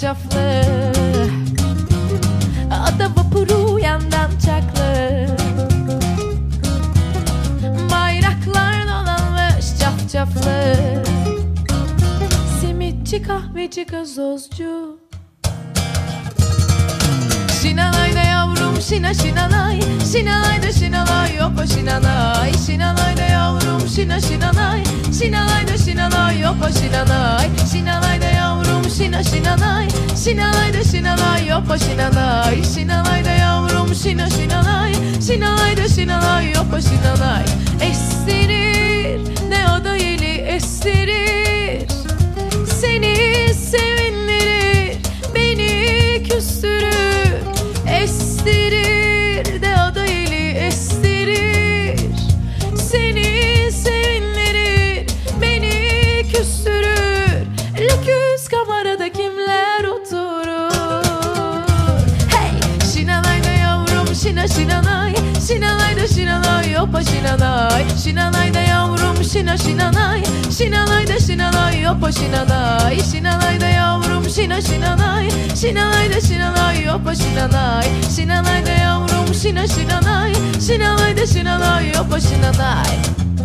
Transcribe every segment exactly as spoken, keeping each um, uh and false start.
cafcaflı, ada vapuru yandan çaklı, bayraklar dolanmış cafcaflı, simitçi kahveci gazozcu. Şinalayda yavrum şina şinalay, şinalayda şinalay yok o şinalay. Şinalayda yavrum şina şinalay, şinalayda şinalay yok o şinalay. Şinalayda yavrum şina şinalay, şinalayda şinalay yok o şinalay. Şinalayda yavrum şina şinalay, şinalayda şinalay yok o şinalay. Estirir ne o da yeli estirir, seni sevindirir, beni küstürür. Estirir de o da eli estirir, seni sevindirir, beni küstürür. Lüküs kamerada kimler oturur? Hey! Şinalayda yavrum şina şinalay, şinalayda şinalay yopa şinalay. Şinalayda yavrum şina şinalay, şinalayda şinalay yopa şinalay. Şinalayda yavrum şina şinalay, şinalayda şinalay yopa şinalay. Şinalayda yavrum şina şinalay, şinalayda şinalay yopa şinalay.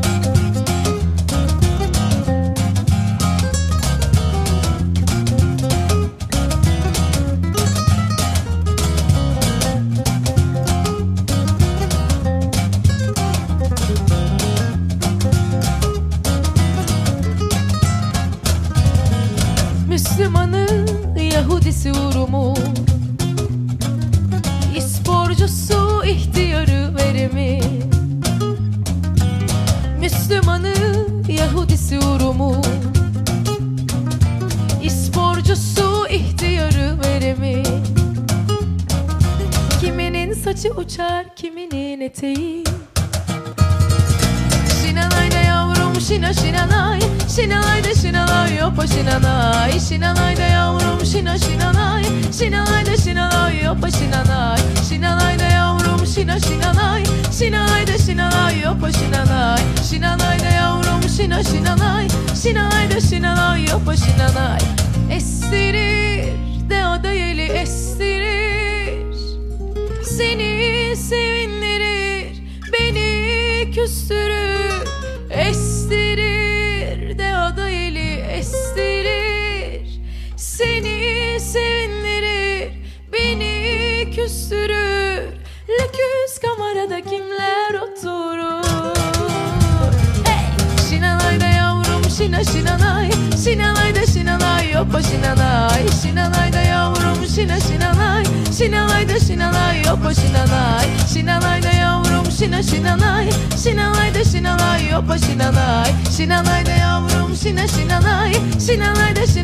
Müslümanı, Yahudisi Urumu, İsporcusu ihtiyarı verimi. Müslümanı, Yahudisi Urumu, İsporcusu ihtiyarı verimi. Kiminin saçı uçar, kiminin eteği. Şinalayda yavrum şina şinalay, şinalayda şinalay yopa şinalay. Şinalayda yavrum şina şinalay, şinalayda şinalay yopa şinalay. Şinalayda yavrum şina şinalay, şinalayda şinalay yopa şinalay. Şinalayda yavrum şina şinalay, şinalayda şinalay yopa şinalay. Estirir de o da yeli estirir, seni sevindirir, beni küstürür. Estirir de o da eli estirir, seni sevindirir, beni küstürür. Lüküs kamerada kimler oturur? Hey! Şinalayda yavrum şina şinalay, şinalayda şinalay yopa şinalay. Şinalayda yavrum şina şinalay, şinalayda şinalay yopa şinalay. Şinalayda yavrum şina şinalay, şinalayda şinalay yopa şinalay. Şinalayda yavrum şina şinalay, şinalayda şinalay